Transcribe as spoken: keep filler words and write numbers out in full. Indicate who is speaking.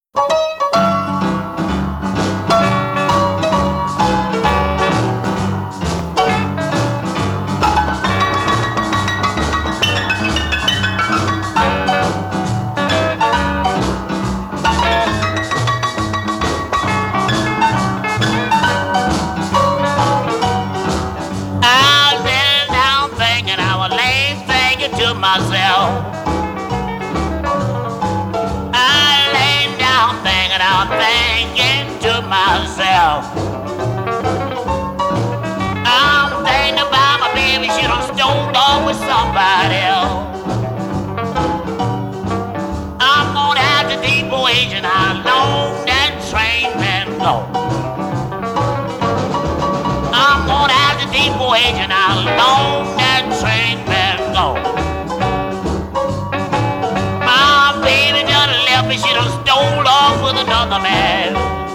Speaker 1: I was sitting down thinking, I was laying thinking to myself. I laid down thinking, I was thinking to myself. I'm thinking about my baby, she done stole off with somebody else. I'm gonna have to deep waging how long that train can go. I'm gonna have to deep waging how long that train can go. My baby done left me, she done stole off with another man.